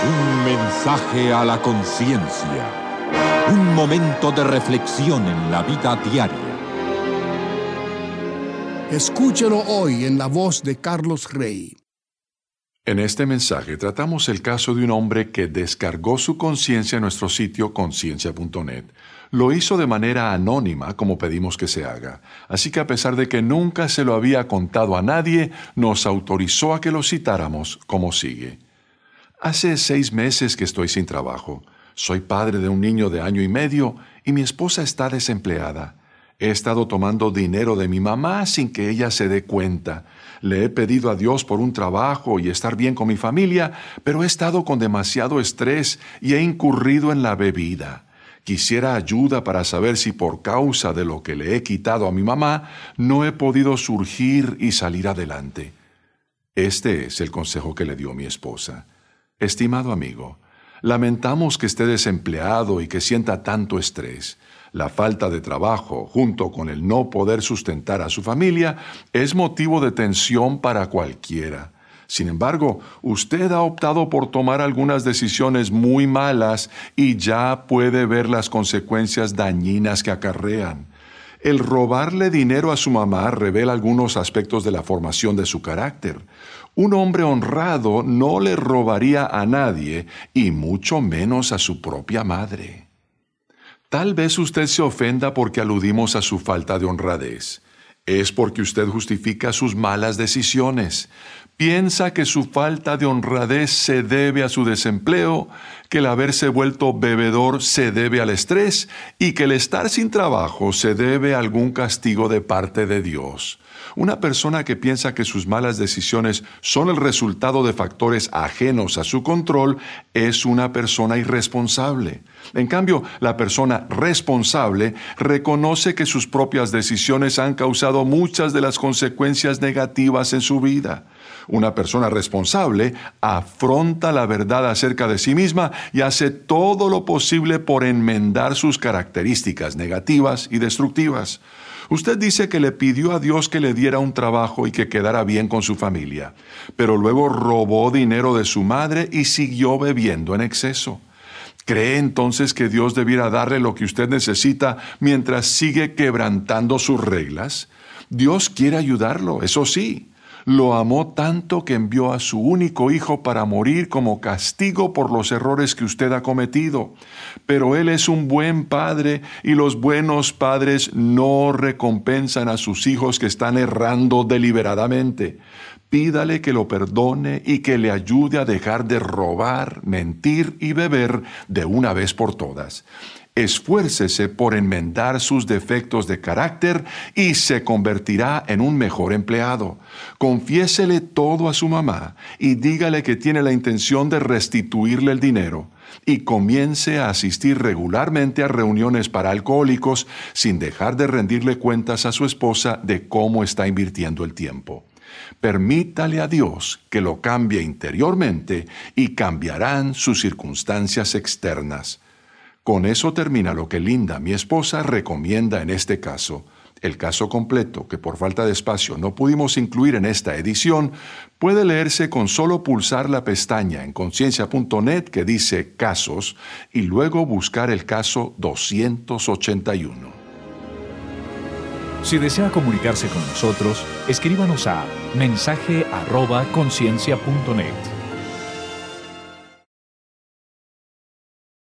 Un mensaje a la conciencia. Un momento de reflexión en la vida diaria. Escúchelo hoy en la voz de Carlos Rey. En este mensaje tratamos el caso de un hombre que descargó su conciencia en nuestro sitio conciencia.net. Lo hizo de manera anónima, como pedimos que se haga. Así que a pesar de que nunca se lo había contado a nadie, nos autorizó a que lo citáramos como sigue. Hace 6 meses que estoy sin trabajo. Soy padre de un niño de 1 año y medio y mi esposa está desempleada. He estado tomando dinero de mi mamá sin que ella se dé cuenta. Le he pedido a Dios por un trabajo y estar bien con mi familia, pero he estado con demasiado estrés y he incurrido en la bebida. Quisiera ayuda para saber si por causa de lo que le he quitado a mi mamá, no he podido surgir y salir adelante. Este es el consejo que le dio mi esposa. Estimado amigo, lamentamos que esté desempleado y que sienta tanto estrés. La falta de trabajo, junto con el no poder sustentar a su familia, es motivo de tensión para cualquiera. Sin embargo, usted ha optado por tomar algunas decisiones muy malas y ya puede ver las consecuencias dañinas que acarrean. El robarle dinero a su mamá revela algunos aspectos de la formación de su carácter. Un hombre honrado no le robaría a nadie, y mucho menos a su propia madre. Tal vez usted se ofenda porque aludimos a su falta de honradez. Es porque usted justifica sus malas decisiones. Piensa que su falta de honradez se debe a su desempleo, que el haberse vuelto bebedor se debe al estrés y que el estar sin trabajo se debe a algún castigo de parte de Dios. Una persona que piensa que sus malas decisiones son el resultado de factores ajenos a su control es una persona irresponsable. En cambio, la persona responsable reconoce que sus propias decisiones han causado muchas de las consecuencias negativas en su vida. Una persona responsable afronta la verdad acerca de sí misma y hace todo lo posible por enmendar sus características negativas y destructivas. Usted dice que le pidió a Dios que le diera un trabajo y que quedara bien con su familia, pero luego robó dinero de su madre y siguió bebiendo en exceso. ¿Cree entonces que Dios debiera darle lo que usted necesita mientras sigue quebrantando sus reglas? Dios quiere ayudarlo, eso sí. Lo amó tanto que envió a su único hijo para morir como castigo por los errores que usted ha cometido. Pero Él es un buen padre y los buenos padres no recompensan a sus hijos que están errando deliberadamente. Pídale que lo perdone y que le ayude a dejar de robar, mentir y beber de una vez por todas. Esfuércese por enmendar sus defectos de carácter y se convertirá en un mejor empleado. Confiésele todo a su mamá y dígale que tiene la intención de restituirle el dinero. Y comience a asistir regularmente a reuniones para alcohólicos sin dejar de rendirle cuentas a su esposa de cómo está invirtiendo el tiempo. Permítale a Dios que lo cambie interiormente y cambiarán sus circunstancias externas. Con eso termina lo que Linda, mi esposa, recomienda en este caso. El caso completo, que por falta de espacio no pudimos incluir en esta edición, puede leerse con solo pulsar la pestaña en conciencia.net que dice Casos y luego buscar el caso 281. Si desea comunicarse con nosotros, escríbanos a mensaje@conciencia.net.